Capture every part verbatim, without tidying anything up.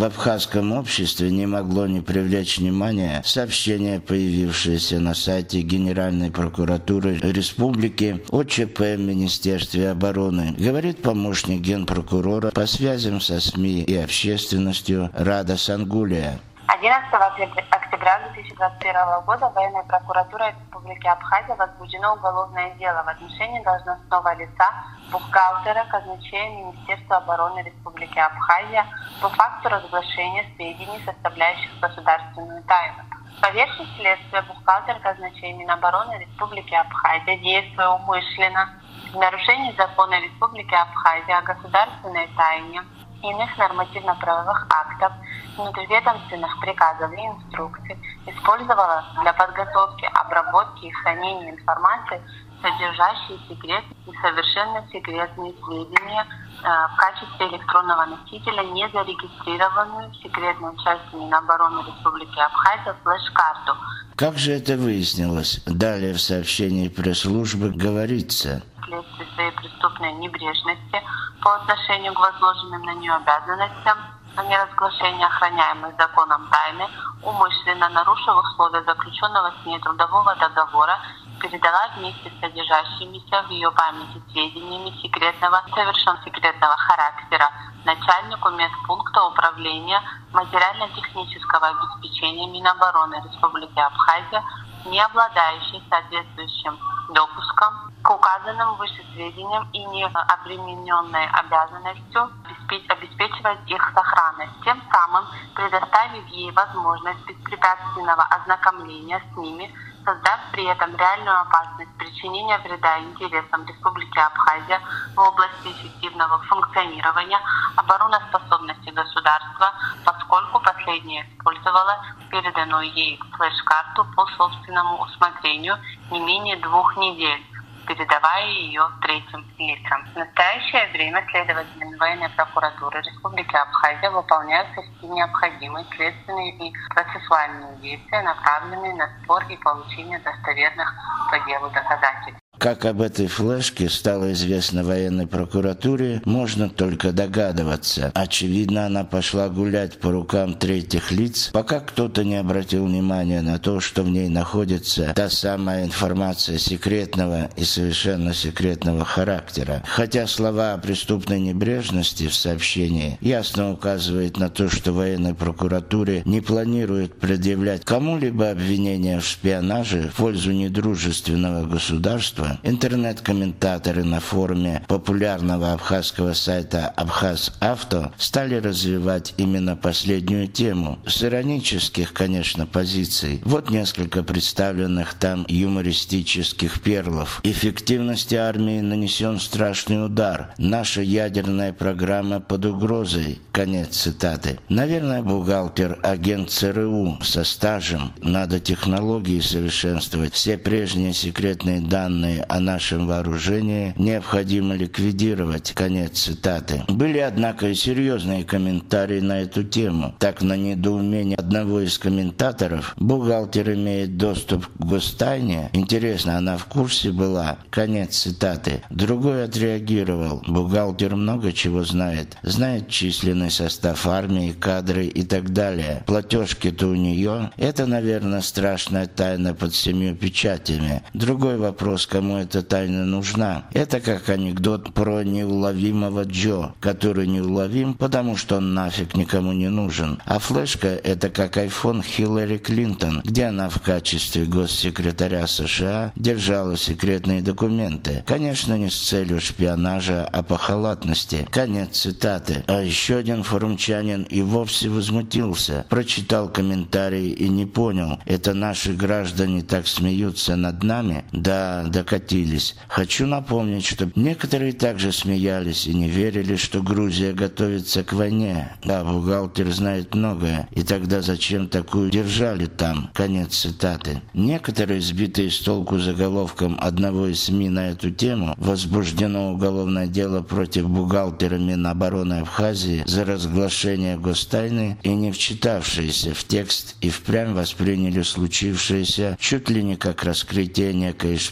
В абхазском обществе не могло не привлечь внимания сообщение, появившееся на сайте Генеральной прокуратуры Республики о ЧП в Министерстве обороны, говорит помощник генпрокурора по связям со СМИ и общественностью Рада Сангулия. одиннадцатого октября две тысячи двадцать первого года военной прокуратурой Республики Абхазия возбуждено уголовное дело в отношении должностного лица бухгалтера казначея Министерства обороны Республики Абхазия по факту разглашения сведений, составляющих государственную тайну. По версии следствия, бухгалтер казначея Минобороны Республики Абхазия, действуя умышленно в нарушении закона Республики Абхазия о государственной тайне, иных нормативно-правовых актов, внутриведомственных приказов и инструкций, использовала для подготовки, обработки и хранения информации, содержащие секретные и совершенно секретные сведения э, в качестве электронного носителя, не зарегистрированную в секретной части Минобороны Республики Абхазия флеш-карту. Как же это выяснилось? Далее в сообщении пресс-службы говорится: вследствие своей преступной небрежности по отношению к возложенным на нее обязанностям о неразглашении охраняемой законом тайны, умышленно нарушив условия заключенного с ней трудового договора, передала вместе с содержащимися в ее памяти сведениями секретного, совершенно секретного характера начальнику медпункта управления материально-технического обеспечения Минобороны Республики Абхазия, не обладающей соответствующим допуском к указанным выше сведениям и не обремененной обязанностью обеспечивать их сохранность, тем самым предоставив ей возможность беспрепятственного ознакомления с ними, создав при этом реальную опасность причинения вреда интересам Республики Абхазия в области эффективного функционирования обороноспособности государства, поскольку последняя использовала переданную ей флеш-карту по собственному усмотрению не менее двух недель, передавая ее третьим лицам. В настоящее время следователями военной прокуратуры Республики Абхазия выполняются все необходимые следственные и процессуальные действия, направленные на сбор и получение достоверных по делу доказательств. Как об этой флешке стало известно военной прокуратуре, можно только догадываться. Очевидно, она пошла гулять по рукам третьих лиц, пока кто-то не обратил внимания на то, что в ней находится та самая информация секретного и совершенно секретного характера. Хотя слова о преступной небрежности в сообщении ясно указывают на то, что военной прокуратуре не планирует предъявлять кому-либо обвинения в шпионаже в пользу недружественного государства, интернет-комментаторы на форуме популярного абхазского сайта «Абхаз-Авто» стали развивать именно последнюю тему, с иронических, конечно, позиций. Вот несколько представленных там юмористических перлов. Эффективности армии нанесен страшный удар. Наша ядерная программа под угрозой. Конец цитаты. Наверное, бухгалтер, агент ЦРУ со стажем. Надо технологии совершенствовать. Все прежние секретные данные о нашем вооружении необходимо ликвидировать. Конец цитаты. Были, однако, и серьезные комментарии на эту тему. Так, на недоумение одного из комментаторов: бухгалтер имеет доступ к гостайне. Интересно, она в курсе была? Конец цитаты. Другой отреагировал: бухгалтер много чего знает. Знает численный состав армии, кадры и так далее. Платежки-то у нее. Это, наверное, страшная тайна под семью печатями. Другой вопрос: кому эта тайна нужна? Это как анекдот про неуловимого Джо, который неуловим, потому что он нафиг никому не нужен. А флешка — это как айфон Хиллари Клинтон, где она в качестве госсекретаря США держала секретные документы. Конечно, не с целью шпионажа, а по халатности. Конец цитаты. А еще один форумчанин и вовсе возмутился. Прочитал комментарий и не понял. Это наши граждане так смеются над нами? Да, докатились. Хочу напомнить, что некоторые также смеялись и не верили, что Грузия готовится к войне. Да, бухгалтер знает многое. И тогда зачем такую держали там? Конец цитаты. Некоторые, сбитые с толку заголовком одного из СМИ на эту тему, возбуждено уголовное дело против бухгалтера Минобороны Абхазии за разглашение гостайны, и не вчитавшиеся в текст и впрямь восприняли случившееся чуть ли не как раскрытие некой шпионской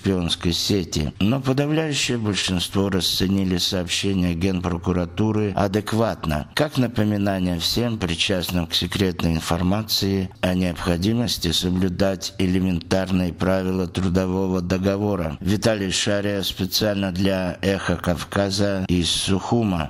социальной сети. Но подавляющее большинство расценили сообщения Генпрокуратуры адекватно, как напоминание всем причастным к секретной информации о необходимости соблюдать элементарные правила трудового договора. Виталий Шария специально для «Эхо Кавказа» из Сухума.